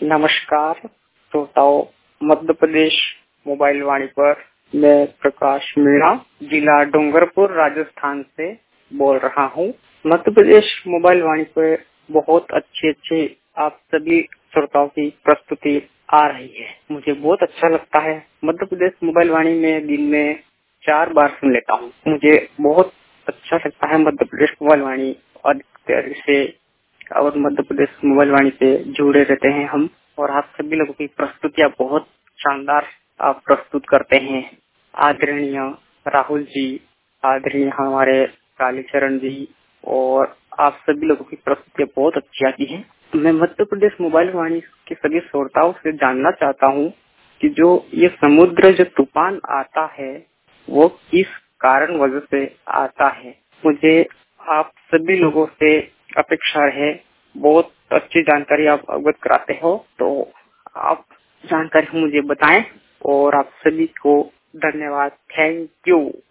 नमस्कार श्रोताओं, मध्य प्रदेश मोबाइल वाणी पर मैं प्रकाश मीणा जिला डूंगरपुर राजस्थान से बोल रहा हूँ। मध्य प्रदेश मोबाइल वाणी पर बहुत अच्छे आप सभी श्रोताओं की प्रस्तुति आ रही है। मुझे बहुत अच्छा लगता है। मध्य प्रदेश मोबाइल वाणी में दिन में 4 बार सुन लेता हूँ। मुझे बहुत अच्छा लगता है मध्य प्रदेश मोबाइल वाणी अधिकतर से, और मध्य प्रदेश मोबाइल वाणी से जुड़े रहते हैं हम। और आप सभी लोगों की प्रस्तुतियाँ बहुत शानदार आप प्रस्तुत करते हैं। आदरणीय राहुल जी, आदरणीय हमारे कालीचरण जी, और आप सभी लोगों की प्रस्तुतियाँ बहुत अच्छी आती हैं। मैं मध्य प्रदेश मोबाइल वाणी के सभी श्रोताओं से जानना चाहता हूँ कि जो ये समुद्र जो तूफान आता है वो किस कारण वजह से आता है। मुझे आप सभी लोगों से अपेक्षा है, बहुत अच्छी जानकारी आप अवगत कराते हो, तो आप जानकारी मुझे बताएं। और आप सभी को धन्यवाद। Thank you.